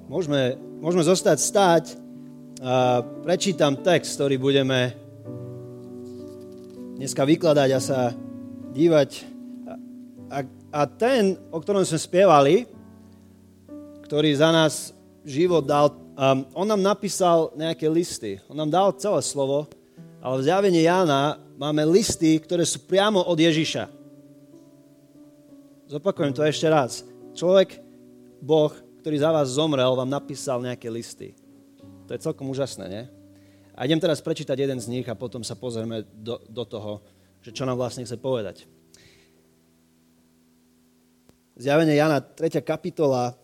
Môžeme zostať stáť a prečítam text, ktorý budeme dneska vykladať a sa dívať. A ten, o ktorom sme spievali, ktorý za nás život dal, on nám napísal nejaké listy. On nám dal celé slovo, ale v Zjavení Jána máme listy, ktoré sú priamo od Ježiša. Zopakujem to ešte raz. Človek, Boh, ktorý za vás zomrel, vám napísal nejaké listy. To je celkom úžasné, nie? A idem teraz prečítať jeden z nich a potom sa pozrieme do toho, že čo nám vlastne chce povedať. Zjavenie Jana, 3. kapitola,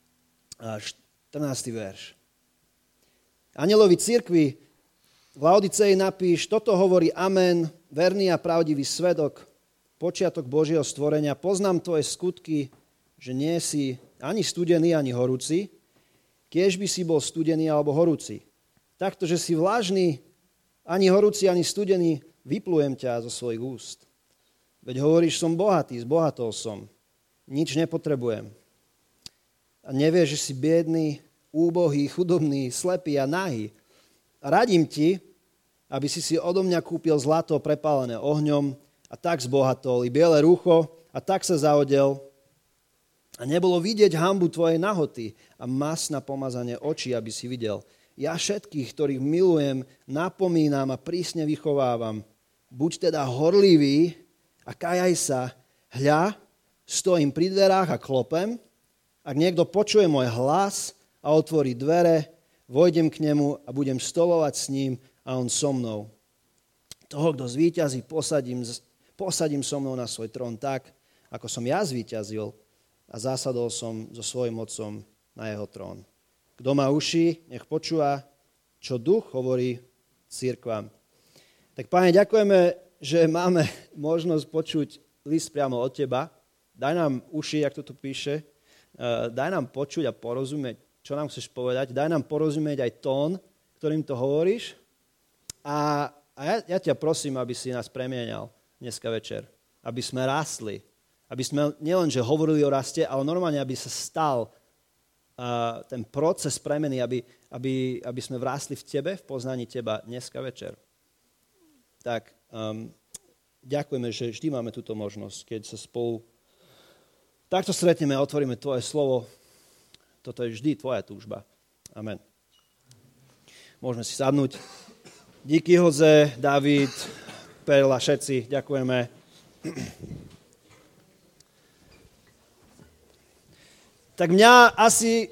14. verš. Anjelovi cirkvi v Laodicei napíš, toto hovorí Amen, verný a pravdivý svedok, počiatok Božieho stvorenia. Poznám tvoje skutky, že nie si ani studený, ani horúci, kiež by si bol studený alebo horúci. Takto, že si vlažný, ani horúci, ani studený, vyplujem ťa zo svojich úst. Veď hovoríš, som bohatý, zbohatol som, nič nepotrebujem. A nevieš, že si biedný, úbohý, chudobný, slepý a nahý. A radím ti, aby si odo mňa kúpil zlato prepálené ohňom a tak zbohatol, i biele rúcho a tak sa zaodel. A nebolo vidieť hanbu tvojej nahoty a mas na pomazanie očí, aby si videl. Ja všetkých, ktorých milujem, napomínam a prísne vychovávam. Buď teda horlivý a kajaj sa. Hľa, stojím pri dverách a klopem. Ak niekto počuje môj hlas a otvorí dvere, vojdem k nemu a budem stolovať s ním a on so mnou. Toho, kto zvíťazí, posadím so mnou na svoj trón tak, ako som ja zvíťazil a zasadol som so svojím otcom na jeho trón. Kto má uši, nech počúva, čo duch hovorí cirkvám. Tak, Pane, ďakujeme, že máme možnosť počuť list priamo od Teba. Daj nám uši, jak to tu píše. Daj nám počuť a porozumieť, čo nám chceš povedať. Daj nám porozumieť aj tón, ktorým to hovoríš. A ja ťa prosím, aby si nás premienial dneska večer. Aby sme rastli. Aby sme nielenže hovorili o raste, ale normálne, aby sa stal ten proces premeny, aby sme vrásli v Tebe, v poznaní Teba dneska večer. Tak ďakujeme, že vždy máme túto možnosť, keď sa spolu takto stretneme a otvoríme Tvoje slovo. Toto je vždy Tvoja túžba. Amen. Môžeme si sadnúť. Díky, Jose, David, Perla, všetci, ďakujeme. Tak mňa asi,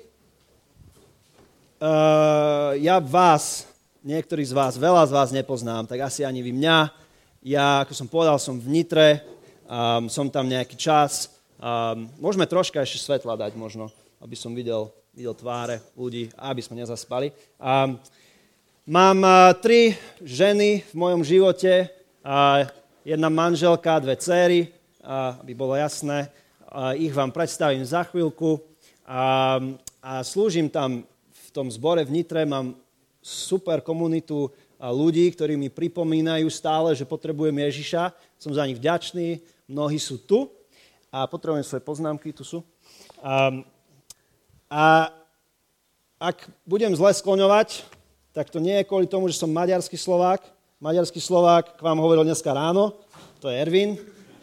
ja vás, niektorí z vás, veľa z vás nepoznám, tak asi ani vy mňa. Ja, ako som povedal, som v Nitre, som tam nejaký čas. Môžeme troška ešte svetla dať možno, aby som videl tváre ľudí, aby sme nezaspali. Mám 3 ženy v mojom živote, jedna manželka, 2 dcéry, aby bolo jasné. Ich vám predstavím za chvíľku. A slúžim tam v tom zbore v Nitre, mám super komunitu ľudí, ktorí mi pripomínajú stále, že potrebujem Ježiša. Som za nich vďačný, mnohí sú tu a potrebujem svoje poznámky, tu sú. A ak budem zle skloňovať, tak to nie je kvôli tomu, že som maďarský Slovák. Maďarský Slovák k vám hovoril dneska ráno, to je Ervin.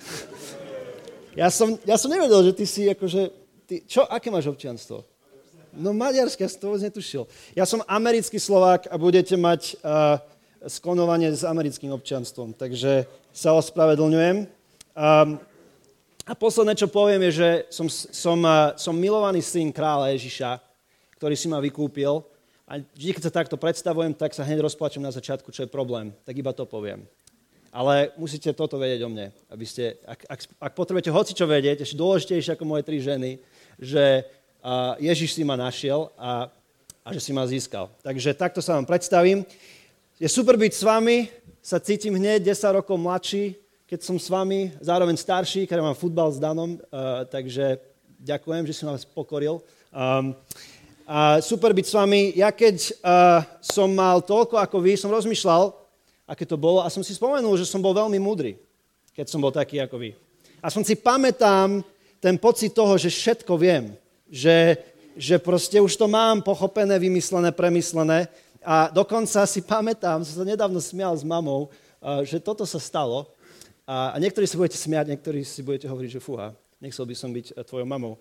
Ja som nevedel, že ty si akože... aké máš občianstvo? No maďarské, ja som to vôbec netušil. Ja som americký Slovák a budete mať sklonovanie s americkým občianstvom, takže sa ospravedlňujem. A posledné, čo poviem, je, že som milovaný syn kráľa Ježiša, ktorý si ma vykúpil. A vždy, keď sa takto predstavujem, tak sa hneď rozplačem na začiatku, čo je problém. Tak iba to poviem. Ale musíte toto vedieť o mne, aby ste, ak potrebujete hocičo vedieť, ešte dôležitejšie ako moje 3 ženy, že Ježiš si ma našiel a že si ma získal. Takže takto sa vám predstavím. Je super byť s vami, sa cítim hneď 10 rokov mladší, keď som s vami, zároveň starší, keď mám futbal s Danom, takže ďakujem, že som vás pokoril. Super byť s vami. Ja keď som mal toľko ako vy, som rozmýšľal, aké to bolo a som si spomenul, že som bol veľmi múdry, keď som bol taký ako vy. A som si pamätám ten pocit toho, že všetko viem, že že proste už to mám pochopené, vymyslené, premyslené. A dokonca si pamätám, som sa nedávno smial s mamou, že toto sa stalo. A niektorí si budete smiať, niektorí si budete hovoriť, že fúha, nechcel by som byť tvojou mamou.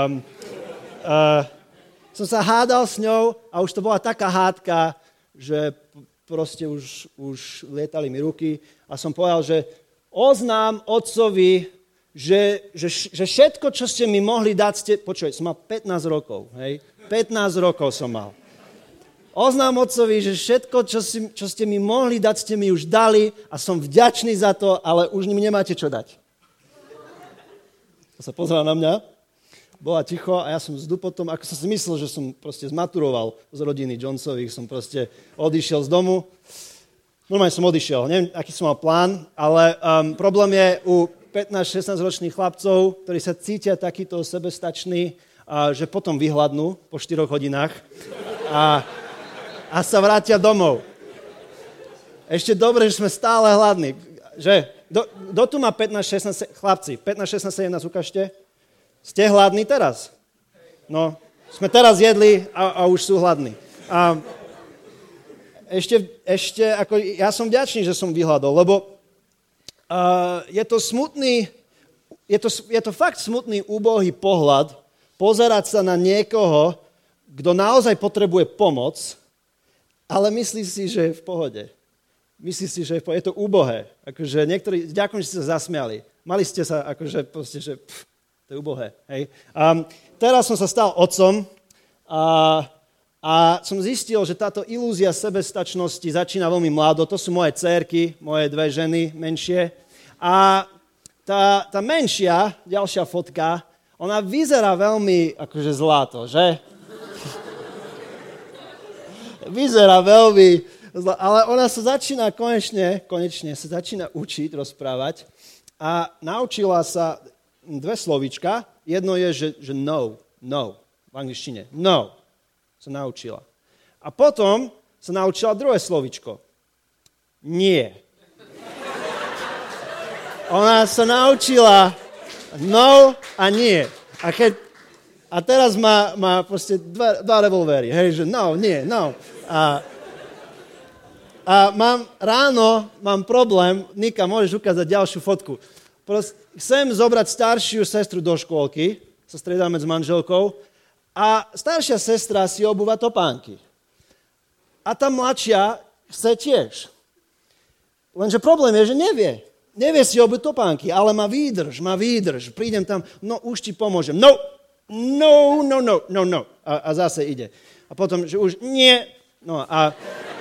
Som sa hádal s ňou a už to bola taká hádka, že proste už lietali mi ruky a som povedal, že oznám otcovi, že všetko, čo ste mi mohli dať, počuj, som mal 15 rokov, hej? 15 rokov som mal. Oznám otcovi, že všetko, čo ste mi mohli dať, ste mi už dali a som vďačný za to, ale už mi nemáte čo dať. A sa pozrel na mňa, bola ticho a ja som potom, ako som si myslel, že som proste zmaturoval z rodiny Jonesových, som proste odišiel z domu. Normálne som odišiel, neviem, aký som mal plán, ale problém je u 15-16 ročných chlapcov, ktorí sa cítia takýto sebestační, že potom vyhladnú po 4 hodinách a sa vrátia domov. Ešte dobre, že sme stále hladní. Že? Kto tu má 15-16, chlapci, 15-16-17, ukážte? Ste hladní teraz? No, sme teraz jedli a už sú hladní. Ešte ako, ja som vďačný, že som vyhľadol, lebo je to smutný, je to fakt smutný, úbohý pohľad pozerať sa na niekoho, kto naozaj potrebuje pomoc, ale myslí si, že je v pohode. Myslí si, že je v pohode. Je to úbohé. Akože niektorí, ďakujem, že ste sa zasmiali. Mali ste sa, akože proste, že to je úbohé. Hej. Teraz som sa stal otcom a som zistil, že táto ilúzia sebestačnosti začína veľmi mlado. To sú moje dcérky, moje 2 ženy menšie. A tá menšia, ďalšia fotka, ona vyzerá veľmi akože zlato, že? Vyzerá veľmi zlato, ale ona sa začína konečne sa začína učiť, rozprávať a naučila sa 2 slovíčka. Jedno je, že no, v angličtine. No, sa naučila. A potom sa naučila druhé slovíčko. Nie. Ona sa naučila no a nie. A teraz má proste 2 revolvery. Hej, že no, nie, no. A mám problém. Nika, môžeš ukázať ďalšiu fotku. Chcem zobrať staršiu sestru do škôlky, sa striedame s manželkou, a staršia sestra si obúva topánky. A tá mladšia chce tiež. Lenže problém je, že nevie. Nevie si obúť topánky, ale má výdrž. Prídem tam, no už ti pomôžem. No. A zase ide. A potom, že už nie. No a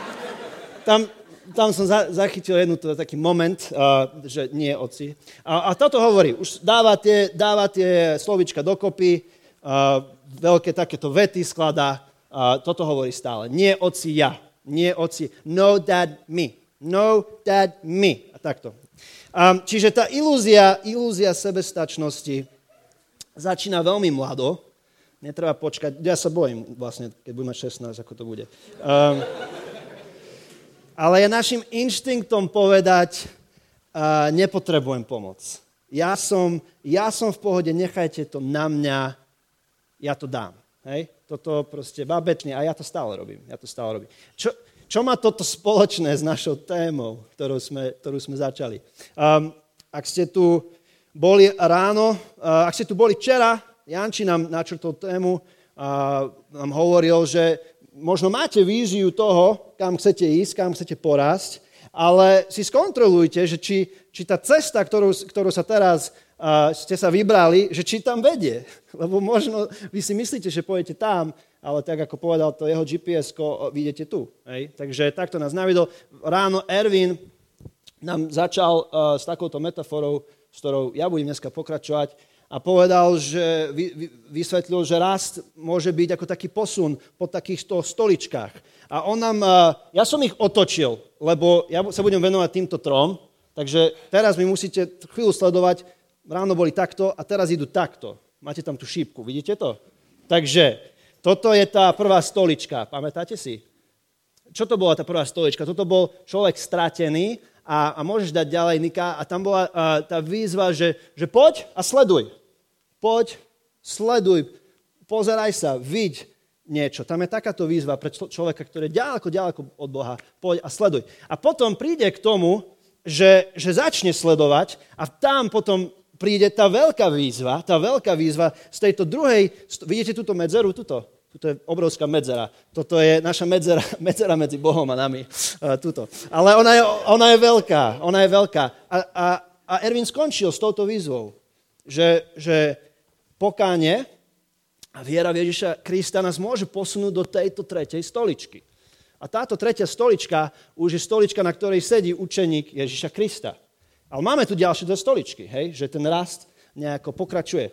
tam som zachytil taký moment, že nie, oci. A toto hovorí, už dáva tie slovíčka dokopy, veľké takéto vety skladá, toto hovorí stále. Nie, oci, ja. Nie, oci, no, dad, me. No, dad, me. A takto. Čiže tá ilúzia sebestačnosti začína veľmi mlado. Netreba počkať, ja sa bojím vlastne, keď budem mať 16, ako to bude. Ale je našim inštinktom povedať, nepotrebujem pomoc. Ja som v pohode, nechajte to na mňa, ja to dám. Hej? Toto proste babetne a ja to stále robím. Čo má toto spoločné s našou témou, ktorú sme začali? Ak ste tu boli ráno, ak ste tu boli včera, Janči nám načrtol tému, nám hovoril, že možno máte víziu toho, kam chcete ísť, kam chcete porásť, ale si skontrolujte, že či tá cesta, ktorú sa teraz ste sa vybrali, že či tam vedie. Lebo možno vy si myslíte, že pôjdete tam, ale tak, ako povedal to jeho GPS-ko, vidíte tu. Hej? Takže takto nás navidol. Ráno Ervin nám začal s takouto metaforou, s ktorou ja budem dneska pokračovať, a povedal, že vysvetlil, že rast môže byť ako taký posun po takýchto stoličkách. A ja som ich otočil, lebo ja sa budem venovať týmto 3, takže teraz mi musíte chvíľu sledovať, ráno boli takto a teraz idú takto. Máte tam tú šípku, vidíte to? Takže toto je tá prvá stolička, pamätáte si? Čo to bola tá prvá stolička? Toto bol človek stratený a môžeš dať ďalej, Nika, a tam bola tá výzva, že poď a sleduj. Poď, sleduj pozeraj sa, viď niečo. Tam je takáto výzva pre človeka, ktorý je ďaleko od Boha. Poď a sleduj. A potom príde k tomu, že začne sledovať a tam potom príde tá veľká výzva z tejto druhej, vidíte túto medzeru, tuto je obrovská medzera. Toto je naša medzera medzi Bohom a nami. Ale ona je veľká. A Ervin skončil s touto výzvou, že pokánie a viera v Ježiša Krista nás môže posunúť do tejto tretej stoličky. A táto tretia stolička už je stolička, na ktorej sedí učeník Ježiša Krista. Ale máme tu ďalšie dve stoličky, hej? Že ten rast nejako pokračuje.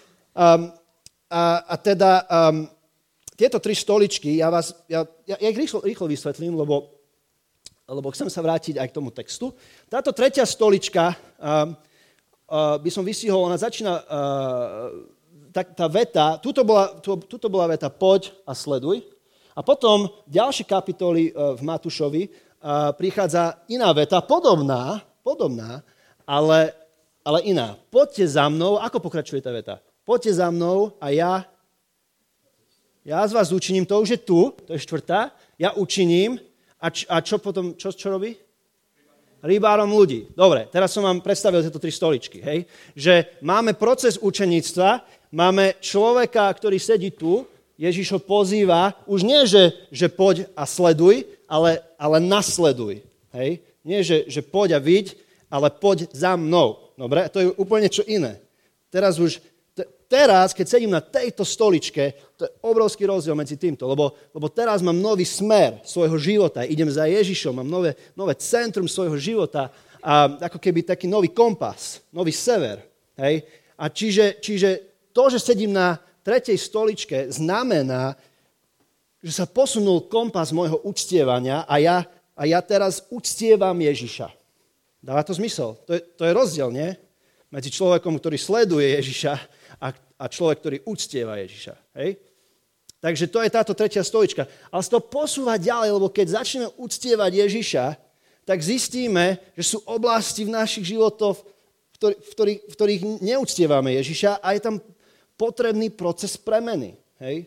Tieto tri stoličky, ja ich rýchlo vysvetlím, lebo chcem sa vrátiť aj k tomu textu. Táto tretia stolička, by som vystihol, ona začína, tá veta, tuto bola veta poď a sleduj. A potom ďalšie kapitoly v Matúšovi prichádza iná veta, podobná, ale iná. Poďte za mnou, ako pokračuje tá veta? Poďte za mnou a ja z vás učiním, to už je tu, to je štvrtá, ja učiním a čo potom, čo robí? Rybárom ľudí. Dobre, teraz som vám predstavil tieto tri stoličky, hej? Že máme proces učeníctva, máme človeka, ktorý sedí tu, Ježiš ho pozýva, už nie, že poď a sleduj, ale nasleduj, hej? Nie, že poď a viď, ale poď za mnou. Dobre, to je úplne čo iné. Teraz, keď sedím na tejto stoličke, to je obrovský rozdiel medzi týmto, lebo teraz mám nový smer svojho života, idem za Ježišom, mám nové centrum svojho života, a ako keby taký nový kompas, nový sever. Hej? A čiže to, že sedím na tretej stoličke, znamená, že sa posunul kompas môjho uctievania a ja teraz uctievam Ježiša. Dáva to zmysel? To je rozdiel, nie? Medzi človekom, ktorý sleduje Ježiša a človek, ktorý uctieva Ježiša. Hej? Takže to je táto tretia stolička. Ale sa to posúva ďalej, lebo keď začneme uctievať Ježiša, tak zistíme, že sú oblasti v našich životoch, v ktorých neúctievame Ježiša a je tam potrebný proces premeny. Hej?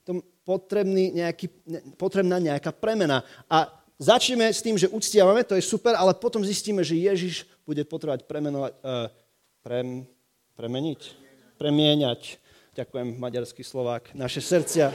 Potrebná nejaká premena. A začneme s tým, že uctievame, to je super, ale potom zistíme, že Ježiš bude potrebovať premieňať. Ďakujem, maďarský Slovák, naše srdcia.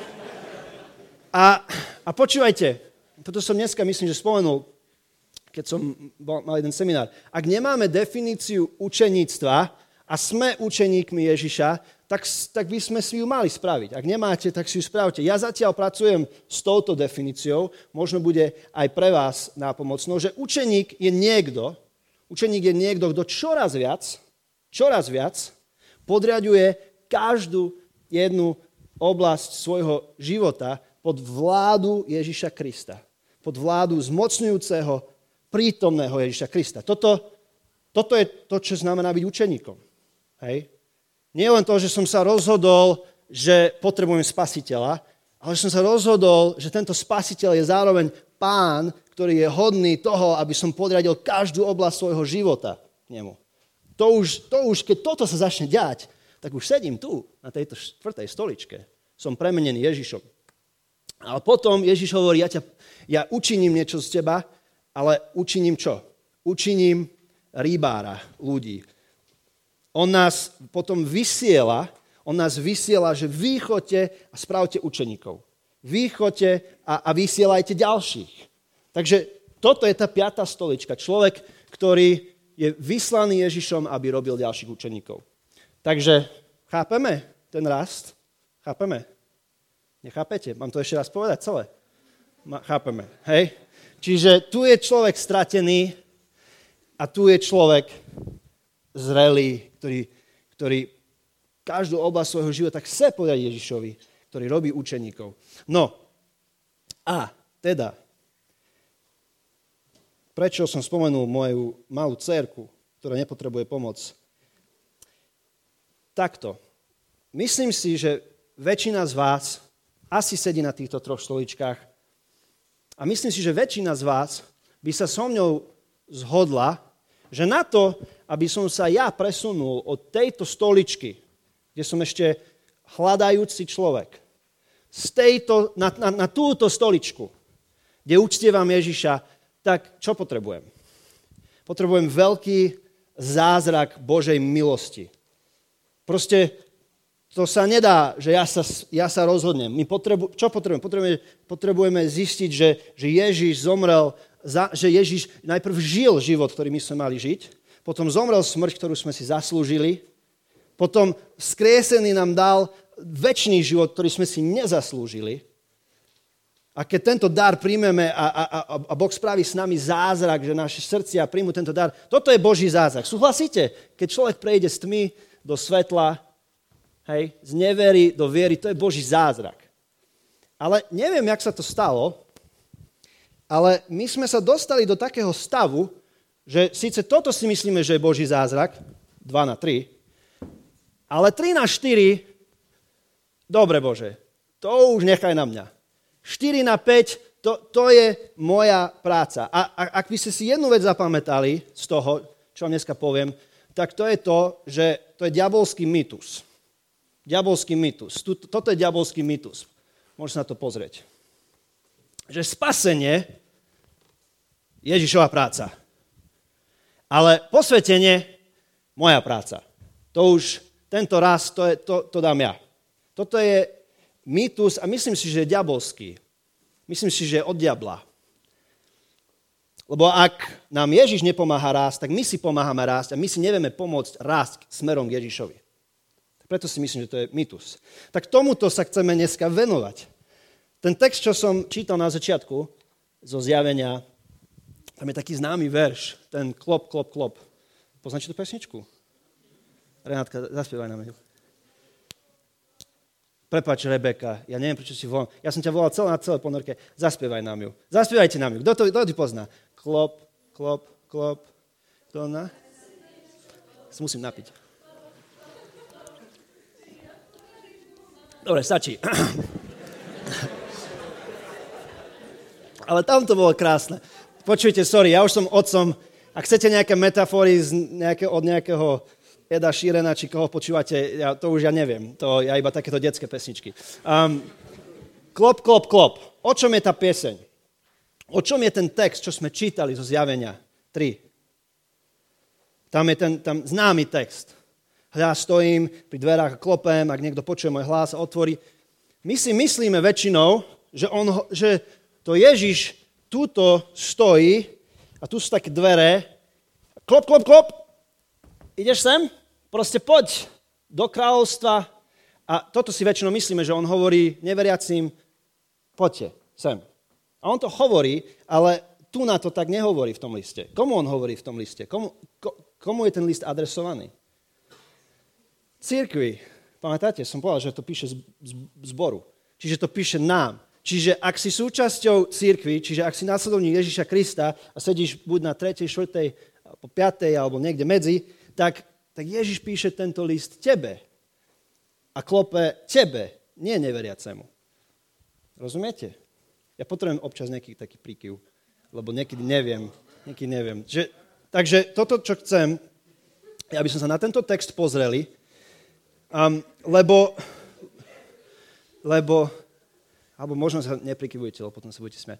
A počúvajte, toto som dneska, myslím, že spomenul, keď som mal jeden seminár. Ak nemáme definíciu učeníctva a sme učeníkmi Ježiša, tak by sme si ju mali spraviť. Ak nemáte, tak si ju spravte. Ja zatiaľ pracujem s touto definíciou, možno bude aj pre vás nápomocnou, že učeník je niekto, kto čoraz viac podriaďuje každú jednu oblasť svojho života pod vládu Ježiša Krista. Pod vládu zmocňujúceho, prítomného Ježiša Krista. Toto je to, čo znamená byť učeníkom. Hej? Nie len to, že som sa rozhodol, že potrebujem spasiteľa, ale že som sa rozhodol, že tento spasiteľ je zároveň pán, ktorý je hodný toho, aby som podriadil každú oblasť svojho života k nemu. To už, keď toto sa začne diať, tak už sedím tu, na tejto štvrtej stoličke. Som premenený Ježišom. Ale potom Ježiš hovorí, ja učiním niečo z teba, ale učiním čo? Učiním rybára ľudí. On nás potom vysiela, že vy choďte a spravte učeníkov. Vy choďte a vysielajte ďalších. Takže toto je tá piatá stolička. Človek, ktorý je vyslaný Ježišom, aby robil ďalších učeníkov. Takže chápeme ten rast? Chápeme? Nechápete? Mám to ešte raz povedať celé? Chápeme, hej? Čiže tu je človek stratený a tu je človek zrelý, ktorý každú oblasť svojho života chce podať Ježišovi, ktorý robí učeníkov. No a teda, prečo som spomenul moju malú dcérku, ktorá nepotrebuje pomoc? Takto. Myslím si, že väčšina z vás asi sedí na týchto troch stoličkách a myslím si, že väčšina z vás by sa so mňou zhodla, že na to, aby som sa ja presunul od tejto stoličky, kde som ešte hľadajúci človek na túto stoličku, kde uctievam Ježiša, tak čo potrebujem? Potrebujem veľký zázrak Božej milosti. Proste to sa nedá, že ja sa rozhodnem. Čo potrebujeme? Potrebujeme zistiť, že Ježiš zomrel, že Ježiš najprv žil život, ktorý my sme mali žiť, potom zomrel smrť, ktorú sme si zaslúžili, potom vzkriesený nám dal večný život, ktorý sme si nezaslúžili. A keď tento dar príjmeme a Boh spraví s nami zázrak, že naše srdcia príjmu tento dar, toto je Boží zázrak. Súhlasíte? Keď človek prejde z tmy do svetla, hej, z nevery do viery, to je Boží zázrak. Ale neviem, jak sa to stalo, ale my sme sa dostali do takého stavu, že síce toto si myslíme, že je Boží zázrak, 2-3, ale 3-4, dobre Bože, to už nechaj na mňa. 4-5, to je moja práca. A ak by ste si jednu vec zapamätali z toho, čo vám dneska poviem, tak to je to, že to je diabolský mýtus. Diabolský mýtus. Toto je diabolský mýtus. Môžete sa na to pozrieť. Že spasenie je Ježišova práca. Ale posvetenie moja práca. To už tento raz, to dám ja. Toto je mýtus a myslím si, že je diabolský. Myslím si, že je od diabla. Lebo ak nám Ježiš nepomáha rásť, tak my si pomáhame rásť a my si nevieme pomôcť rásť smerom k Ježišovi. Preto si myslím, že to je mýtus. Tak tomuto sa chceme dneska venovať. Ten text, čo som čítal na začiatku zo Zjavenia, tam je taký známy verš, ten klop, klop, klop. Poznáte tú pesničku? Renátka, zaspievaj nám ju. Prepáč, Rebeka, ja neviem, prečo si volám. Ja som ťa volal na celé ponorke. Zaspievaj nám ju. Zaspievajte nám ju. Kto to pozná? Klop, klop, klop. Kto ona? Sa musím napiť. Dobre, stačí. Ale tam to bolo krásne. Počujte, sorry, ja už som otcom. Ak chcete nejaké metafory od nejakého Eda Sheerana, či koho počúvate, to už ja neviem. To ja iba takéto detské pesničky. Klop, klop, klop. O čom je tá pieseň? O čom je ten text, čo sme čítali zo Zjavenia 3? Tam je ten známy text. Ja stojím pri dverách a klopem, ak niekto počuje môj hlas a otvorí. My si myslíme väčšinou, že to Ježiš túto stojí a tu sú také dvere. Klop, klop, klop. Ideš sem? Proste poď do kráľovstva. A toto si väčšinou myslíme, že on hovorí neveriacím, poďte sem. A on to hovorí, ale tu na to tak nehovorí v tom liste. Komu on hovorí v tom liste? Komu je ten list adresovaný? Cirkvi. Pamätáte, som povedal, že to píše zboru. Čiže to píše nám. Čiže ak si súčasťou cirkvi, čiže ak si následovník Ježiša Krista a sedíš buď na 3., 4., 5. alebo niekde medzi, tak Ježiš píše tento list tebe a klope tebe, nie neveriacemu. Rozumiete? Ja potrebujem občas nejaký taký príkyv, lebo niekedy neviem. Takže toto, čo chcem, aby sme sa na tento text pozreli, lebo alebo možno sa neprikyvujete, lebo potom sa budete smiať.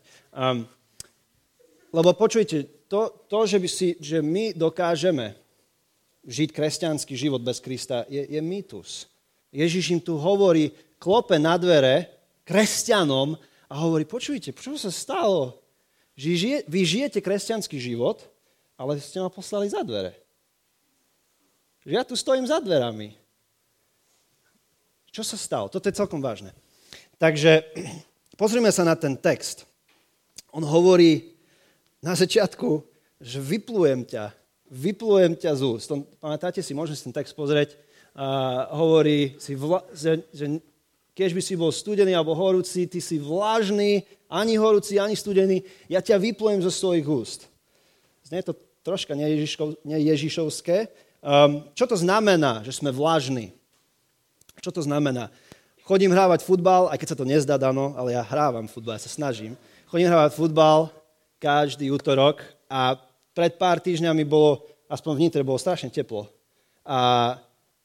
Lebo počujte, to že my dokážeme žiť kresťanský život bez Krista, je mýtus. Ježiš im tu hovorí, klope na dvere kresťanom a hovorí, počujte, čo sa stalo? Vy žijete kresťanský život, ale ste ma poslali za dvere. Že ja tu stojím za dverami. Čo sa stalo? Toto je celkom vážne. Takže pozrime sa na ten text. On hovorí na začiatku, že vyplujem ťa z úst. Pamätáte si, môžeme si ten text pozrieť. Hovorí si, že keď by si bol studený alebo horúci, ty si vlažný, ani horúci, ani studený, ja ťa vyplujem zo svojich úst. Znie to troška neježišovské. Čo to znamená, že sme vlažní? Čo to znamená? Chodím hrávať futbal, aj keď sa to nezdá, Dano, ale ja hrávam futbal, ja sa snažím. Chodím hrávať futbal každý útorok a pred pár týždňami bolo, aspoň v Nitre, bolo strašne teplo. A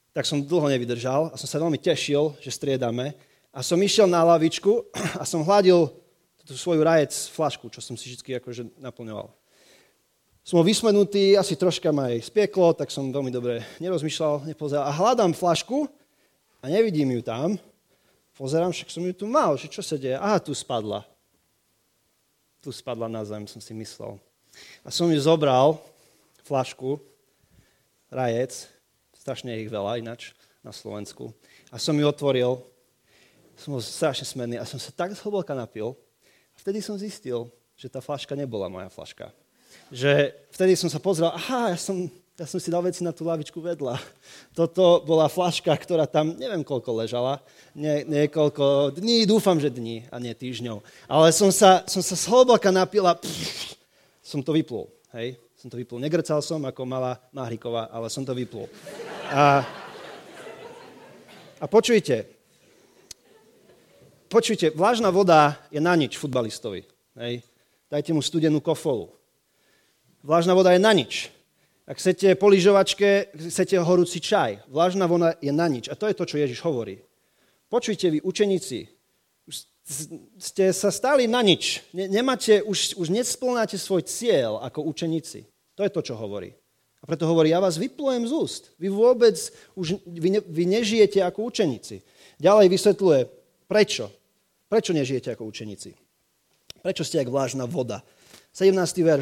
tak som dlho nevydržal a som sa veľmi tešil, že striedame. A som išiel na lavičku a som hladil tú svoju rajec flašku, čo som si vždy akože naplňoval. Som vysmenutý, asi troška ma aj spieklo, tak som veľmi dobre nerozmýšľal, nepozeral. A hľadám flašku a nevidím ju tam. Pozerám, však som ju tu mal, že čo sa deje? Aha, tu spadla. Tu spadla na zem, som si myslel. A som ju zobral, flašku, rajec, strašne ich veľa ináč na Slovensku. A som ju otvoril, som bol strašne smenný a som sa tak zhlboka napil. A vtedy som zistil, že tá flaška nebola moja flaška. Že vtedy som sa pozrel, aha, ja som si dal veci na tú lavičku vedľa. Toto bola flaška, ktorá tam neviem koľko ležala, niekoľko dní, dúfam, že dní a nie týždňov. Ale som sa zhlboka napil a som to vyplul, hej. Som to vyplul. Negrcal som ako malá Mahriková, ale som to vyplul. A počujte, vlažná voda je na nič futbalistovi. Hej. Dajte mu studenú kofolu. Vlažná voda je na nič. Ak chcete po lyžovačke, chcete horúci čaj. Vlažná voda je na nič. A to je to, čo Ježiš hovorí. Počujte vy, učeníci, ste sa stali na nič. Nemáte, už nesplnáte svoj cieľ ako učeníci. To je to, čo hovorí. A preto hovorí, ja vás vyplujem z úst. Vy vôbec, vy nežijete ako učeníci. Ďalej vysvetľuje, prečo. Prečo nežijete ako učeníci? Prečo ste jak vlažná voda? 17. verš.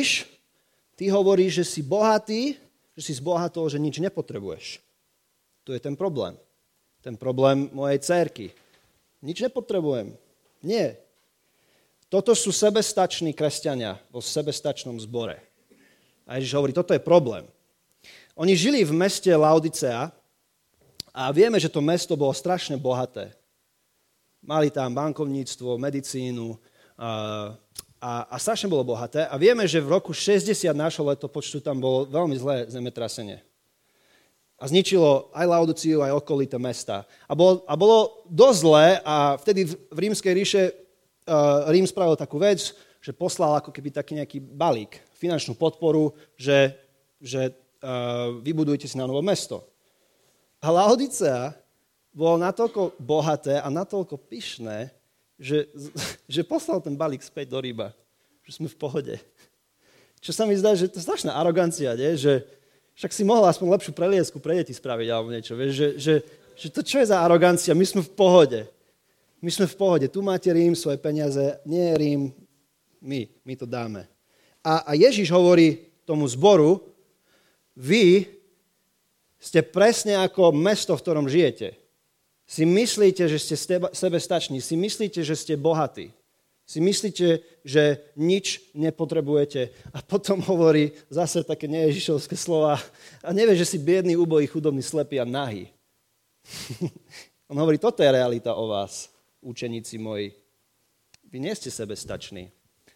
Ty hovoríš, že si bohatý, že si zbohatol, že nič nepotrebuješ. Tu je ten problém. Ten problém mojej dcérky. Nič nepotrebujem. Nie. Toto sú sebestační kresťania vo sebestačnom zbore. A Ježiš hovorí, toto je problém. Oni žili v meste Laodicea a vieme, že to mesto bolo strašne bohaté. Mali tam bankovníctvo, medicínu a strašne bolo bohaté. A vieme, že v roku 60 nášho letopočtu tam bolo veľmi zlé zemetrasenie. A zničilo aj Laodiciu, aj okolité mesta. A bolo dosť zlé a vtedy v Rímskej ríše Rím spravil takú vec, že poslal ako keby taký nejaký balík, finančnú podporu, že vybudujte si na novo mesto. A Laodicea bolo natoľko bohaté a natoľko pyšné, že poslal ten balík späť do Ríma. Že sme v pohode. Čo sa mi zdá, že to je strašná arogancia, nie? Že však si mohol aspoň lepšiu preliesku pre deti spraviť alebo niečo. Vieš? Že to čo je za arogancia? My sme v pohode. My sme v pohode. Tu máte Rím, svoje peniaze. Nie Rím, my to dáme. A Ježiš hovorí tomu zboru, vy ste presne ako mesto, v ktorom žijete. Si myslíte, že ste sebestační. Si myslíte, že ste bohatí. Si myslíte, že nič nepotrebujete. A potom hovorí zase také neježišovské slova. A nevie, že si biedný, úbohý, chudobný, slepý a nahý. On hovorí, toto je realita o vás, učeníci moji. Vy nie ste sebestační.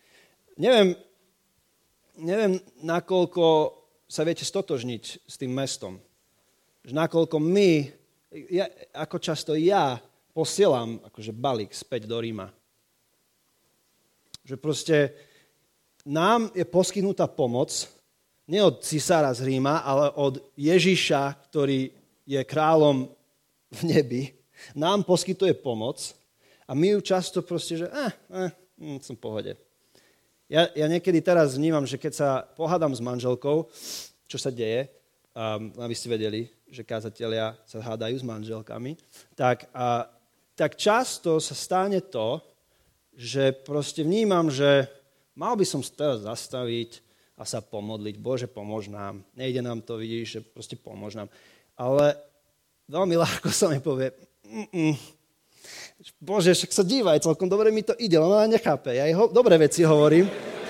Neviem, nakoľko sa viete stotožniť s tým mestom. Že nakoľko ako často ja posielam akože balík späť do Ríma. Že proste nám je poskytnutá pomoc nie od cisára z Ríma, ale od Ježiša, ktorý je kráľom v nebi. Nám poskytuje pomoc a my ju často proste, že som v pohode. Ja niekedy teraz vnímam, že keď sa pohádam s manželkou, čo sa deje, aby ste vedeli, že kázatelia sa hádajú s manželkami, tak často sa stane to, že proste vnímam, že mal by som teraz zastaviť a sa pomodliť. Bože, pomôž nám. Nejde nám to, vidíš, že proste pomôž nám. Ale veľmi ľahko sa mi povie, Bože, však sa dívaj, celkom dobre mi to ide, len ona nechápe. Ja jej dobré veci hovorím.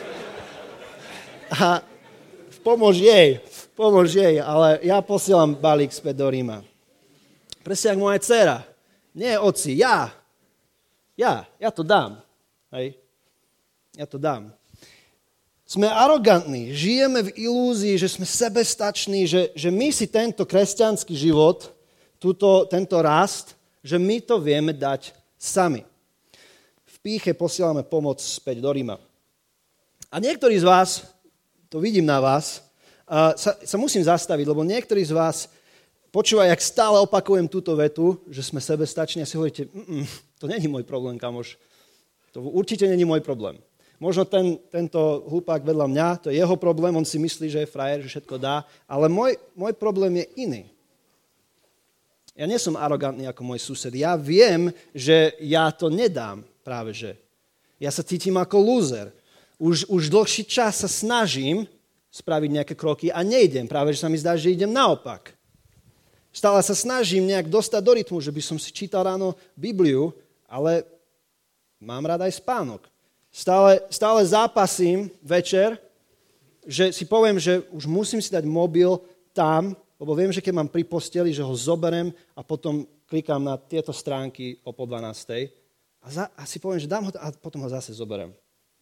A pomôž jej, ale ja posielam balík späť do Ríma. Presne ako moja dcera. Nie oci, ja to dám. Hej. Ja to dám. Sme arogantní, žijeme v ilúzii, že sme sebestační, že my si tento kresťanský život, tento rast, že my to vieme dať sami. V pýche posielame pomoc späť do Ríma. A niektorí z vás, to vidím na vás, sa musím zastaviť, lebo niektorí z vás počúvaj, jak stále opakujem túto vetu, že sme sebestační a si hovoríte, to není môj problém, kamoš. To určite není môj problém. Možno tento hlupák vedľa mňa, to je jeho problém, on si myslí, že je frajer, že všetko dá, ale môj problém je iný. Ja nie som arogantný ako môj sused. Ja viem, že ja to nedám práve že. Ja sa cítim ako lúzer. Už dlhší čas sa snažím spraviť nejaké kroky a nejdem. Práve že sa mi zdá, že idem naopak. Stále sa snažím nejak dostať do rytmu, že by som si čítal ráno Bibliu, ale mám rád aj spánok. Stále zápasím večer, že si poviem, že už musím si dať mobil tam, lebo viem, že keď mám pri posteli, že ho zoberiem a potom klikám na tieto stránky o 11:30 a si poviem, že dám ho a potom ho zase zoberiem.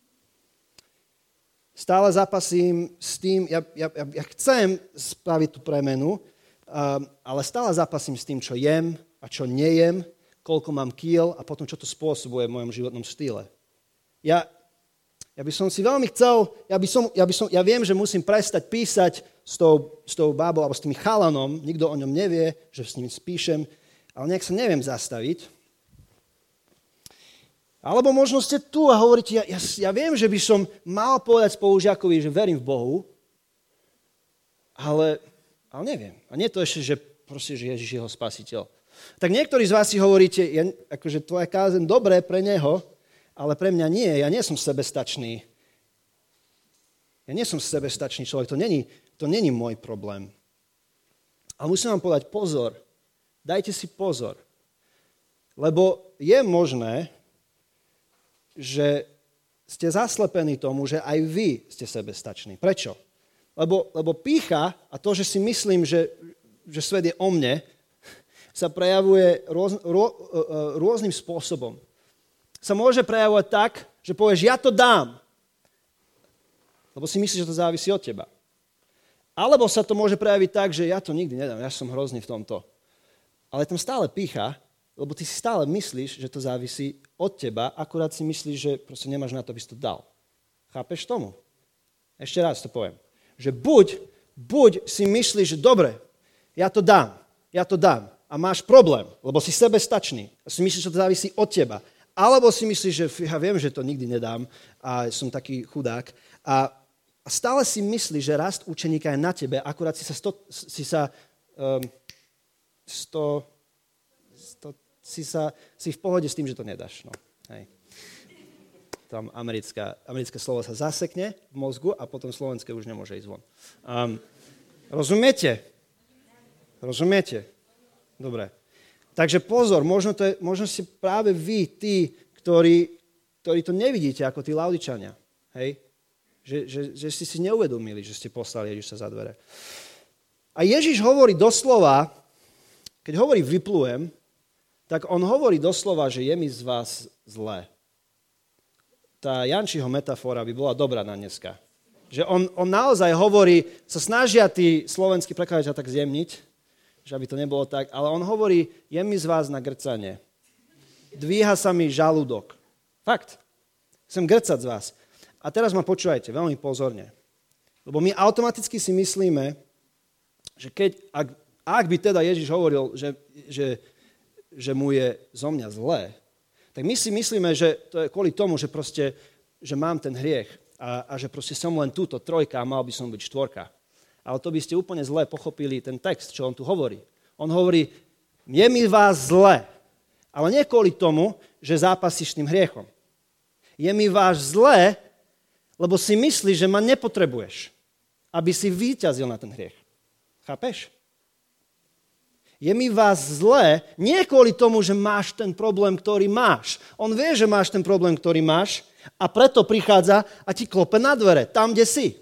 Stále zápasím s tým, ja chcem spraviť tú premenu, ale stále zápasím s tým, čo jem a čo nejem, koľko mám kíl a potom, čo to spôsobuje v mojom životnom štýle. Ja by som si veľmi chcel, ja viem, že musím prestať písať s tou bábou alebo s tým chalanom, nikto o ňom nevie, že s ním spíšem, ale nejak sa neviem zastaviť. Alebo možno ste tu a hovoríte, ja viem, že by som mal povedať spolužiakovi, že verím v Bohu, ale neviem. A nie to ešte, že proste, že Ježiš je jeho spasiteľ. Tak niektorí z vás si hovoríte, akože tvoja kázeň dobré pre neho, ale pre mňa nie, ja nie som sebestačný. Ja nie som sebestačný človek, to není môj problém. Ale musím vám povedať pozor, dajte si pozor, lebo je možné, že ste zaslepení tomu, že aj vy ste sebestační. Prečo? Lebo pýcha a to, že si myslím, že svet je o mne, sa prejavuje rôznym spôsobom. Sa môže prejavovať tak, že povieš, ja to dám, lebo si myslíš, že to závisí od teba. Alebo sa to môže prejaviť tak, že ja to nikdy nedám, ja som hrozný v tomto. Ale tam stále pýcha, lebo ty si stále myslíš, že to závisí od teba, akurát si myslíš, že proste nemáš na to, aby si to dal. Chápeš tomu? Ešte raz to poviem. Že buď si myslíš, že dobre, ja to dám a máš problém, lebo si sebestačný a si myslíš, že to závisí od teba. Alebo si myslíš, že ja viem, že to nikdy nedám a som taký chudák a stále si myslíš, že rast učeníka je na tebe, akurát si v pohode s tým, že to nedáš. No, hej. Tam americké slovo sa zasekne v mozgu a potom slovenské už nemôže ísť von. Rozumiete? Dobre. Takže pozor, možno si práve vy, tí, ktorí to nevidíte ako tí Laodičania. Hej? Že ste si neuvedomili, že ste poslali Ježiša za dvere. A Ježiš hovorí doslova, keď hovorí vyplujem, tak on hovorí doslova, že je mi z vás zlé. Tá Jančiho metafora by bola dobrá na dneska. Že on naozaj hovorí, sa snažia tí slovenskí prekladateľia tak zjemniť, že aby to nebolo tak, ale on hovorí, je mi z vás na grcanie. Dvíha sa mi žalúdok. Fakt. Chcem grcať z vás. A teraz ma počúvajte veľmi pozorne. Lebo my automaticky si myslíme, že ak by teda Ježiš hovoril, že mu je zo mňa zlé, tak my si myslíme, že to je kvôli tomu, že proste, že mám ten hriech a že proste som len túto trojka a mal by som byť štvorka. Ale to by ste úplne zle pochopili ten text, čo on tu hovorí. On hovorí, je mi vás zle, ale nie kvôli tomu, že zápasíš s tým hriechom. Je mi vás zle, lebo si myslíš, že ma nepotrebuješ, aby si víťazil na ten hriech. Chápeš? Je mi vás zlé, nie kvôli tomu, že máš ten problém, ktorý máš. On vie, že máš ten problém, ktorý máš a preto prichádza a ti klope na dvere, tam, kde si.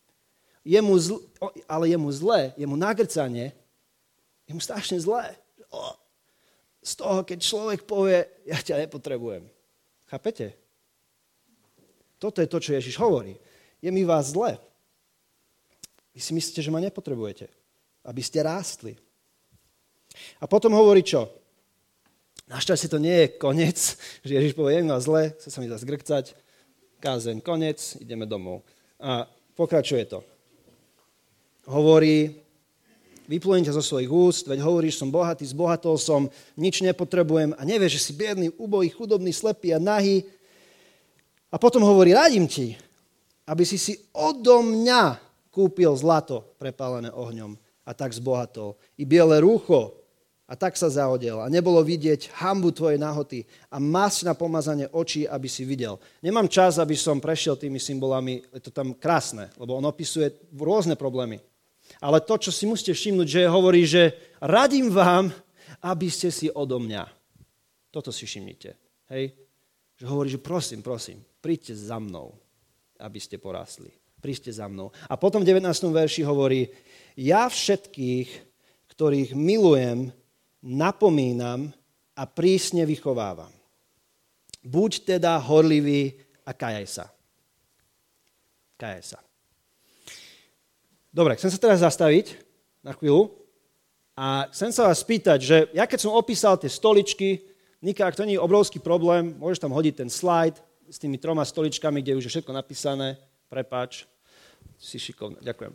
Ale je mu zlé, je mu nagrcanie, je mu strašne zlé. Z toho, keď človek povie, ja ťa nepotrebujem. Chápete? Toto je to, čo Ježiš hovorí. Je mi vás zlé. Vy si myslíte, že ma nepotrebujete, aby ste rástli. A potom hovorí čo? Našťastie to nie je koniec, že Ježiš povie, je mi vás zlé, chce sa mi zase grkcať, kázeň, koniec, ideme domov. A pokračuje to. Hovorí, vyplujem ťa zo svojich úst, veď hovoríš, som bohatý, zbohatol som, nič nepotrebujem a nevieš, že si biedný, ubohý, chudobný, slepý a nahý. A potom hovorí, radím ti, aby si odo mňa kúpil zlato prepálené ohňom a tak zbohatol. I biele rúcho a tak sa zaodel. A nebolo vidieť hanbu tvojej nahoty a masť na pomazanie očí, aby si videl. Nemám čas, aby som prešiel tými symbolami, je to tam krásne, lebo on opisuje rôzne problémy. Ale to, čo si musíte všimnúť, že hovorí, že radím vám, aby ste si odo mňa. Toto si všimnite. Hej? Že hovorí, že prosím, príďte za mnou, aby ste porastli. Príďte za mnou. A potom v 19. verši hovorí, ja všetkých, ktorých milujem, napomínam a prísne vychovávam. Buď teda horlivý a kajaj sa. Kajaj sa. Dobre, chcem sa teraz zastaviť na chvíľu a chcem sa vás spýtať, že ja keď som opísal tie stoličky, Nika, ak to nie je obrovský problém, môžeš tam hodiť ten slajd s tými 3 stoličkami, kde už je všetko napísané, prepáč, si šikovná, ďakujem.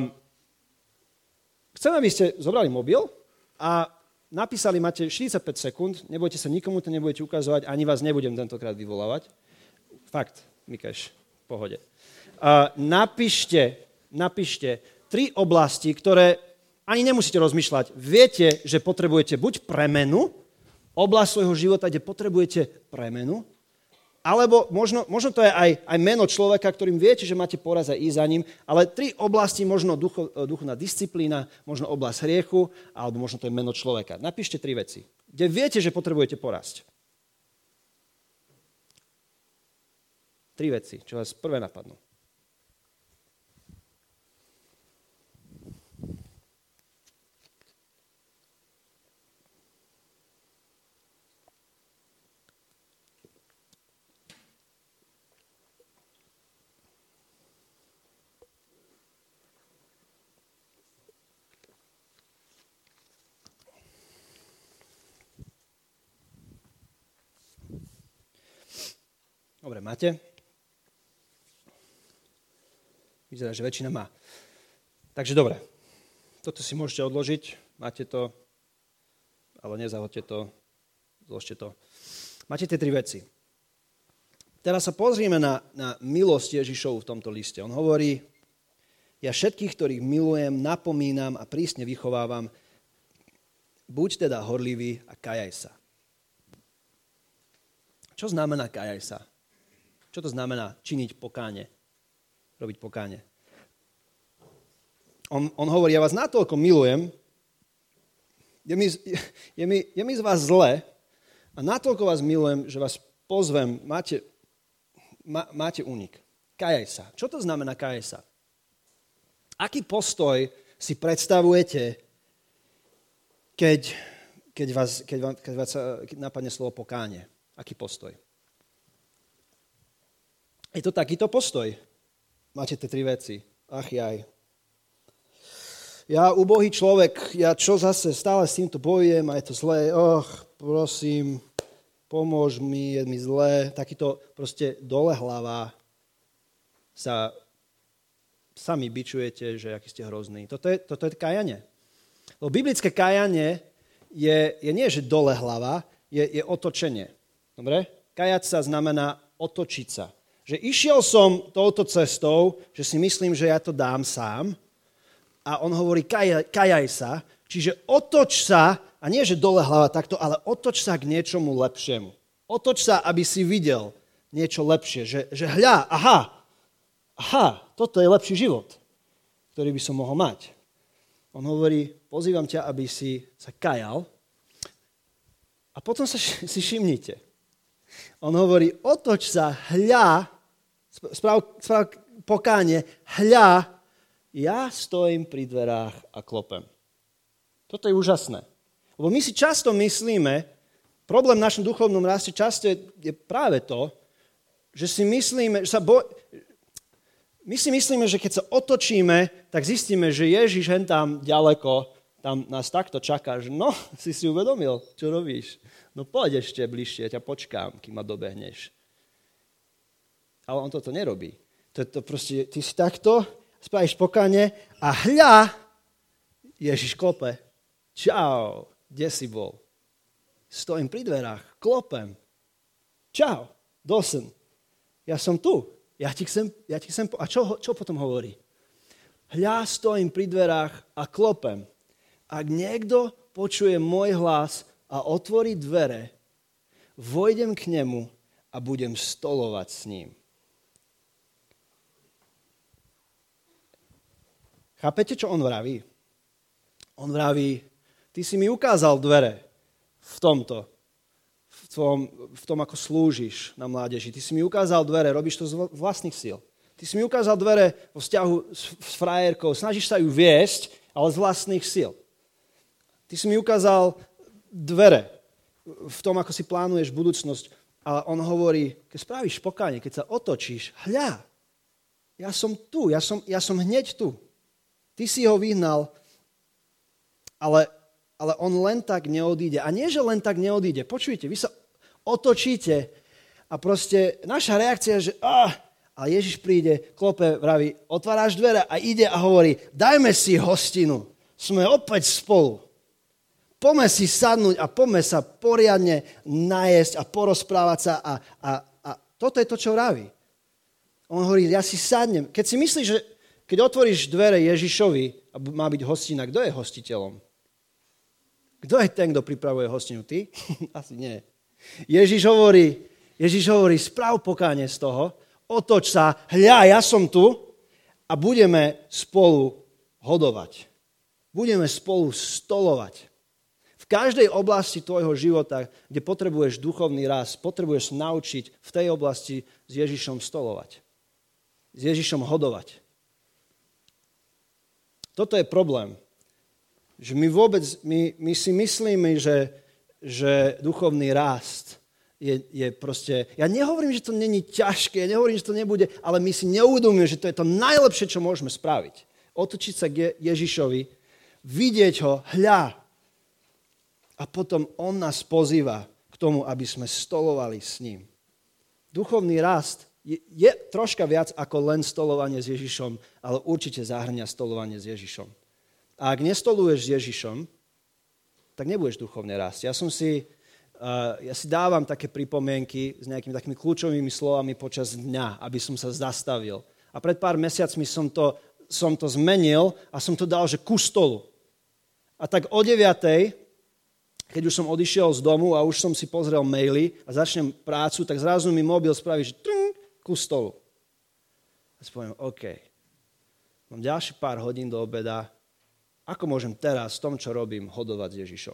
Chcem, aby ste zobrali mobil a napísali, máte 45 sekúnd, nebojte sa, nikomu to nebudete ukazovať, ani vás nebudem tentokrát vyvolávať. Fakt, Mikeš, v pohode. Napíšte 3 oblasti, ktoré ani nemusíte rozmýšľať. Viete, že potrebujete buď premenu, oblasť svojho života, kde potrebujete premenu, alebo možno to je aj meno človeka, ktorým viete, že máte poraz a ísť za ním, ale 3 oblasti, možno duchovná disciplína, možno oblasť hriechu, alebo možno to je meno človeka. Napíšte 3 veci, kde viete, že potrebujete porasť. 3 veci, čo vás prvé napadnú. Dobre, máte? Vyzerá, že väčšina má. Takže dobre, toto si môžete odložiť, máte to, ale nezahoďte to, zložte to. Máte tie 3 veci. Teraz sa pozrieme na milosť Ježišovu v tomto liste. On hovorí, ja všetkých, ktorých milujem, napomínam a prísne vychovávam, buď teda horlivý a kajaj sa. Čo znamená kajaj sa? Čo to znamená činiť pokánie? Robiť pokánie. On hovorí, ja vás natoľko milujem, je mi z vás zle a natoľko vás milujem, že vás pozvem, máte únik. Kajaj sa. Čo to znamená kajaj sa? Aký postoj si predstavujete, keď vás napadne slovo pokánie? Aký postoj? Je to takýto postoj. Máte tie 3 veci. Ach jaj. Ja, ubohý človek, ja čo zase stále s týmto bojujem a je to zlé. Prosím, pomôž mi, je mi zlé. Takýto proste dole hlava sa sami bičujete, že aký ste hrozný. Toto je kajanie. Lebo biblické kajanie je nie, že dole hlava, je otočenie. Dobre? Kajať sa znamená otočiť sa. Že išiel som touto cestou, že si myslím, že ja to dám sám a on hovorí kajaj sa, čiže otoč sa, a nie, že dole hlava takto, ale otoč sa k niečomu lepšiemu. Otoč sa, aby si videl niečo lepšie, že hľa, aha, toto je lepší život, ktorý by som mohol mať. On hovorí, pozývam ťa, aby si sa kajal a potom si všimnite. On hovorí, otoč sa, hľa, sprav pokánie, hľa, ja stojím pri dverách a klopem. Toto je úžasné. Lebo my si často myslíme, problém v našom duchovnom raste často je práve to, že si myslíme, my si myslíme, že keď sa otočíme, tak zistíme, že Ježiš hen tam ďaleko, tam nás takto čaká, že no, si uvedomil, čo robíš. No poď ešte bližšie, ťa počkám, kým ma dobehneš. Ale on toto nerobí. To proste, ty si takto, spravíš pokánie a hľa, Ježiš klope. Čau, kde si bol? Stojím pri dverách, klopem. Čau, Dawson, ja som tu. Ja ti chcem. A čo potom hovorí? Hľa, stojím pri dverách a klopem. Ak niekto počuje môj hlas a otvorí dvere, vojdem k nemu a budem stolovať s ním. Chápete, čo on vraví? On vraví, ty si mi ukázal dvere v tomto, v tom, ako slúžiš na mládeži. Ty si mi ukázal dvere, robíš to z vlastných síl. Ty si mi ukázal dvere vo vzťahu s frajerkou, snažíš sa ju viesť, ale z vlastných síl. Ty si mi ukázal dvere v tom, ako si plánuješ budúcnosť, ale on hovorí, keď spravíš pokánie, keď sa otočíš, hľa, ja som tu, ja som hneď tu. Ty si ho vyhnal, ale on len tak neodíde. A nie, že len tak neodíde. Počujte, vy sa otočíte a proste naša reakcia je, že a Ježiš príde, klope, vraví, otváraš dvere a ide a hovorí, dajme si hostinu, sme opäť spolu. Poďme si sadnúť a poďme sa poriadne najesť a porozprávať sa a toto je to, čo vraví. On hovorí, ja si sadnem. Keď si myslíš, že keď otvoríš dvere Ježišovi a má byť hostina, kto je hostiteľom? Kto je ten, kto pripravuje hostinu? Ty? Asi nie. Ježiš hovorí, správ pokánie z toho, otoč sa, hľa, ja som tu a budeme spolu hodovať. Budeme spolu stolovať. V každej oblasti tvojho života, kde potrebuješ duchovný rast, potrebuješ sa naučiť v tej oblasti s Ježišom stolovať. S Ježišom hodovať. Toto je problém. Že my si myslíme, že duchovný rast je proste... Ja nehovorím, že to není ťažké, ja nehovorím, že to nebude, ale my si neuvedomujeme, že to je to najlepšie, čo môžeme spraviť. Otočiť sa k Ježišovi, vidieť ho, hľa. A potom on nás pozýva k tomu, aby sme stolovali s ním. Duchovný rast je troška viac ako len stolovanie s Ježišom, ale určite zahrňa stolovanie s Ježišom. A ak nestoluješ s Ježišom, tak nebudeš duchovne rásť. Ja si dávam také pripomienky s nejakými takými kľúčovými slovami počas dňa, aby som sa zastavil. A pred pár mesiacmi som to zmenil a som to dal, že ku stolu. A tak o 9:00, keď už som odišiel z domu a už som si pozrel maily a začnem prácu, tak zrazu mi mobil spraví, že ku stolu. A si poviem, OK, mám ďalšie pár hodín do obeda, ako môžem teraz v tom, čo robím, hodovať s Ježišom.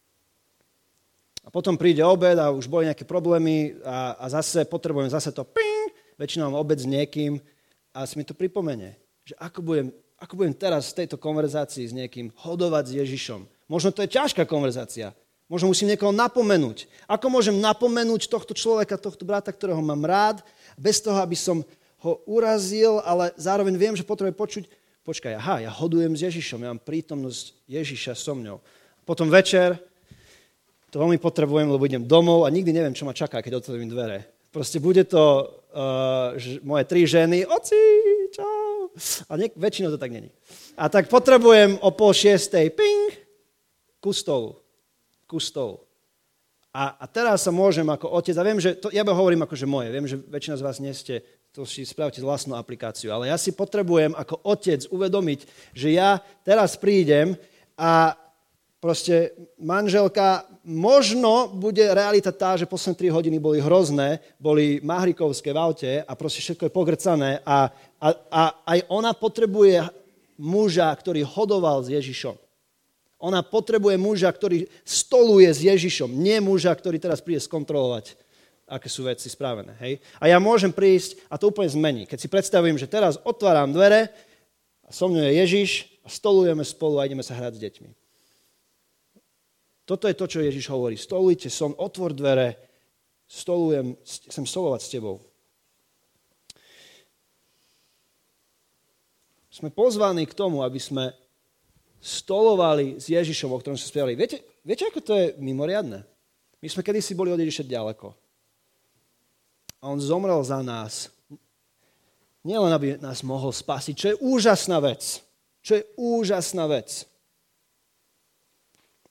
A potom príde obed a už boli nejaké problémy a zase potrebujem to väčšinou mám obed s niekým a si mi to pripomenie, že ako budem teraz v tejto konverzácii s niekým hodovať s Ježišom. Možno to je ťažká konverzácia. Možno musím niekoho napomenúť. Ako môžem napomenúť tohto človeka, tohto brata, ktorého mám rád, bez toho, aby som ho urazil, ale zároveň viem, že potrebujem počkaj, ja hodujem s Ježišom, ja mám prítomnosť Ježiša so mňou. Potom večer, to veľmi potrebujem, lebo idem domov a nikdy neviem, čo ma čaká, keď otvorím dvere. Proste bude to moje 3 ženy, oci, čau. A väčšinou to tak není. A tak potrebujem o 5:30, ping, ku stolu. A teraz sa môžem ako otec, a viem, že ja hovorím ako, že moje, viem, že väčšina z vás nie ste, to si spravte vlastnú aplikáciu, ale ja si potrebujem ako otec uvedomiť, že ja teraz prídem a proste manželka, možno bude realita tá, že posledné 3 hodiny boli hrozné, boli mahrikovské v aute a proste všetko je pogrcané a aj ona potrebuje muža, ktorý hodoval s Ježišom. Ona potrebuje muža, ktorý stoluje s Ježišom, nie muža, ktorý teraz príde skontrolovať, aké sú veci spravené. Hej? A ja môžem prísť a to úplne zmení. Keď si predstavím, že teraz otváram dvere a so mnou je Ježiš a stolujeme spolu a ideme sa hrať s deťmi. Toto je to, čo Ježiš hovorí. Stolujte otvor dvere, chcem stolovať s tebou. Sme pozvaní k tomu, aby sme stolovali s Ježišom, o ktorom sme spievali. Viete, ako to je mimoriadne? My sme kedysi boli od Ježiša ďaleko. A on zomrel za nás. Nielen, aby nás mohol spasiť, čo je úžasná vec.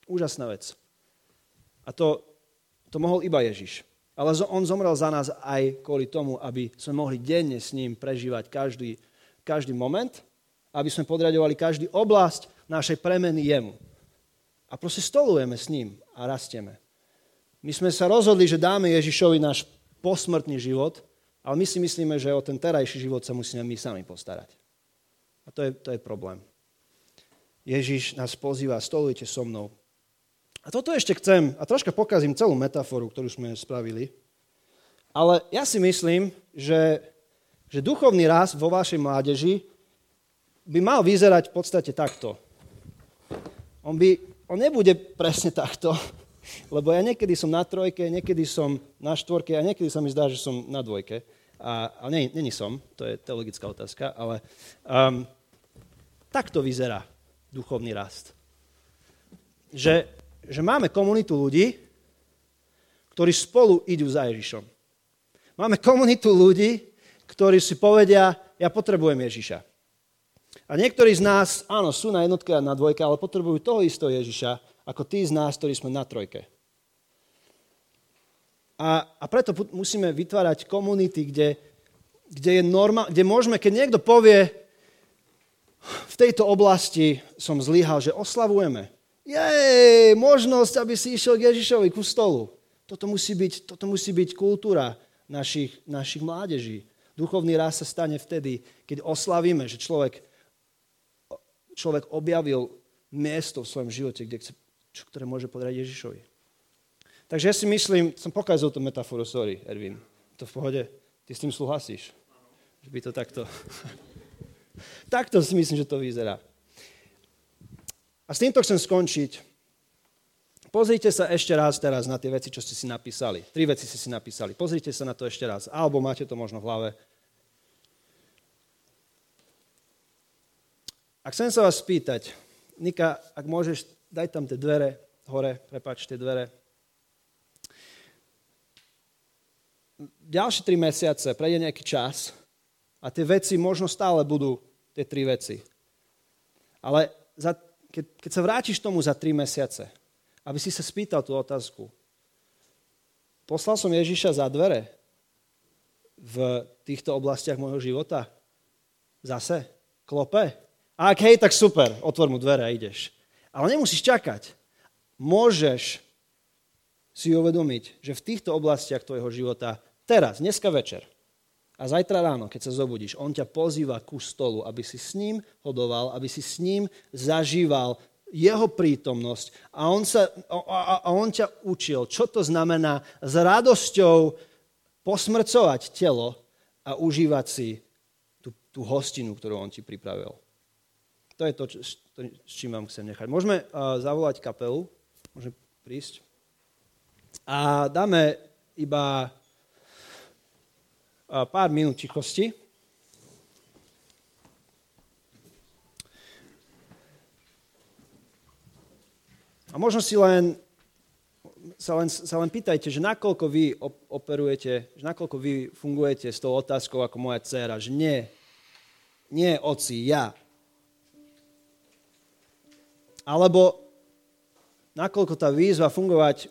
Úžasná vec. A to mohol iba Ježiš. Ale on zomrel za nás aj kvôli tomu, aby sme mohli denne s ním prežívať každý moment, aby sme podriadovali každý oblasť našej premeny jemu. A proste stolujeme s ním a rastieme. My sme sa rozhodli, že dáme Ježišovi náš posmrtný život, ale my si myslíme, že o ten terajší život sa musíme my sami postarať. A to je problém. Ježiš nás pozýva, stolujte so mnou. A toto ešte chcem, a troška pokazím celú metaforu, ktorú sme spravili, ale ja si myslím, že duchovný rast vo vašej mládeži by mal vyzerať v podstate takto. On nebude presne takto, lebo ja niekedy som na 3, niekedy som na 4 a niekedy sa mi zdá, že som na 2. Ale není som, to je teologická otázka, ale takto vyzerá duchovný rast. Že máme komunitu ľudí, ktorí spolu idú za Ježišom. Máme komunitu ľudí, ktorí si povedia, ja potrebujem Ježiša. A niektorí z nás, áno, sú na 1 a na 2, ale potrebujú toho istého Ježiša, ako tí z nás, ktorí sme na 3. A preto musíme vytvárať komunity, kde je norma, kde môžeme, keď niekto povie, v tejto oblasti som zlyhal, že oslavujeme. Jej, možnosť, aby si išiel k Ježišovi ku stolu. Toto musí byť kultúra našich mládeží. Duchovný rast sa stane vtedy, keď oslavíme, že človek objavil miesto v svojom živote, ktoré môže podať Ježišovi. Takže ja si myslím, som pokazil tú metaforu, sorry, Ervin. To v pohode? Ty s tým súhlasíš? Že by to takto... Takto si myslím, že to vyzerá. A s týmto chcem skončiť. Pozrite sa ešte raz teraz na tie veci, čo ste si napísali. 3 veci ste si napísali. Pozrite sa na to ešte raz. Alebo máte to možno v hlave. A chcem sa vás spýtať, Nika, ak môžeš, daj tam tie dvere hore, prepáč, tie dvere. Ďalšie 3 mesiace, prejde nejaký čas a tie veci možno stále budú tie 3 veci. Ale keď sa vrátiš tomu za 3 mesiace, aby si sa spýtal tú otázku, poslal som Ježiša za dvere v týchto oblastiach môjho života? Zase? Klope? A ak hej, tak super, otvor mu dvere a ideš. Ale nemusíš čakať. Môžeš si uvedomiť, že v týchto oblastiach tvojho života teraz, dneska večer a zajtra ráno, keď sa zobudíš, on ťa pozýva ku stolu, aby si s ním hodoval, aby si s ním zažíval jeho prítomnosť a on ťa učil, čo to znamená s radosťou posmrcovať telo a užívať si tú hostinu, ktorú on ti pripravil. To je to, s čím vám chcem nechať. Môžeme zavolať kapelu, môžeme prísť. A dáme iba pár minút tichosti. A možno sa len pýtajte, že nakoľko vy operujete, že nakoľko vy fungujete s tou otázkou ako moja dcéra, že nie oci, ja. Alebo nakoľko tá výzva fungovať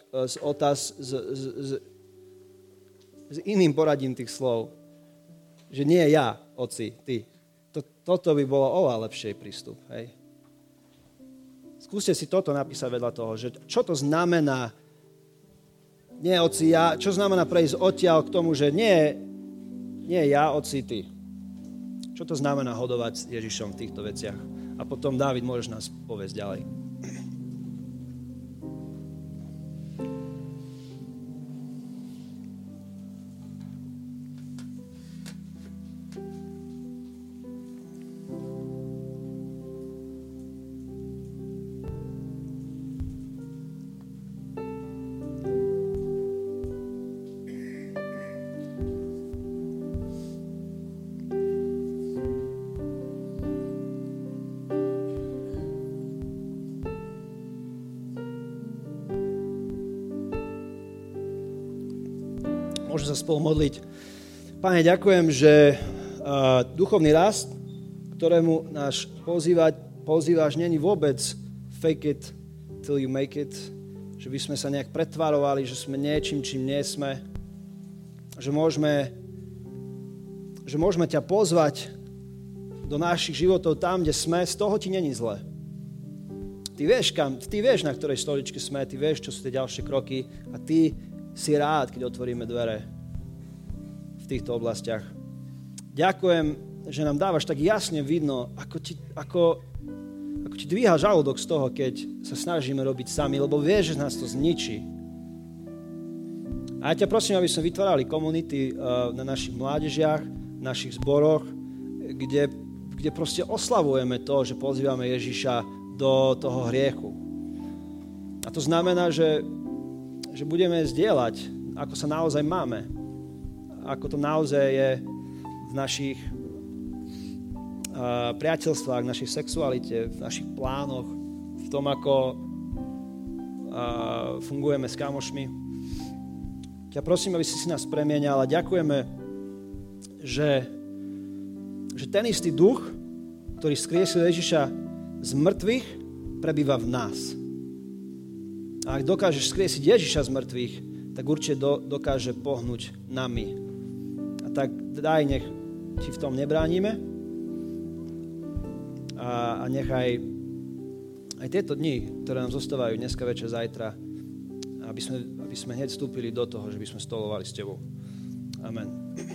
s iným poradím tých slov, že nie ja, oci, ty. Toto by bolo oveľa lepší prístup. Hej? Skúste si toto napísať vedľa toho, že čo to znamená nie oci, ja, čo znamená prejsť odtiaľ k tomu, že nie ja, oci, ty. Čo to znamená hodovať s Ježišom v týchto veciach? A potom, Dávid, môžeš nás povieť ďalej. Môžeme sa spolu modliť. Pane, ďakujem, že duchovný rast, ktorému nás pozývaš, není vôbec fake it till you make it, že by sme sa nejak pretvarovali, že sme niečím, čím nie sme, že môžeme ťa pozvať do našich životov tam, kde sme, z toho ti není zle. Ty vieš, na ktorej stoličke sme, ty vieš, čo sú tie ďalšie kroky a ty si rád, keď otvoríme dvere v týchto oblastiach. Ďakujem, že nám dávaš tak jasne vidno, ako ti dvíha žalúdok z toho, keď sa snažíme robiť sami, lebo vieš, že nás to zničí. A ja ťa prosím, aby sme vytvárali komunity na našich mládežiach, našich zboroch, kde proste oslavujeme to, že pozývame Ježiša do toho hriechu. A to znamená, že budeme zdieľať, ako sa naozaj máme, ako to naozaj je v našich priateľstvách, v našej sexualite, v našich plánoch, v tom, ako fungujeme s kamošmi. Ťa prosím, aby si nás premienial a ďakujeme, že ten istý duch, ktorý skriesil Ježiša z mŕtvych, prebýva v nás. A ak dokážeš skriesiť Ježiša z mŕtvych, tak určite dokáže pohnúť nami. A tak daj, nech ti v tom nebránime a nechaj aj tieto dni, ktoré nám zostávajú dneska večer, zajtra, aby sme hneď vstúpili do toho, že by sme stolovali s tebou. Amen.